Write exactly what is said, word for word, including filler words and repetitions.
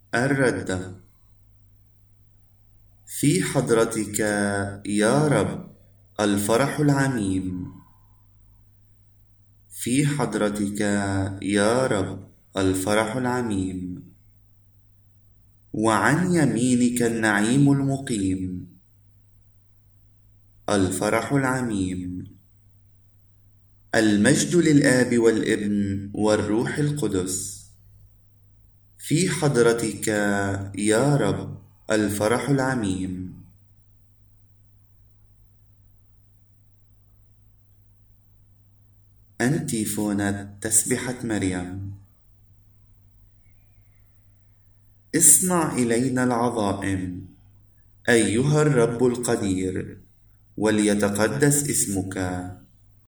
الردة. في حضرتك يا رب الفرح العميم. في حضرتك يا رب الفرح العميم. وعن يمينك النعيم المقيم. الفرح العميم. المجد للآب والابن والروح القدس. في حضرتك يا رب الفرح العميم. أنتيفونة تسبحة مريم. اصنع إلينا العظائم أيها الرب القدير، وليتقدس اسمك.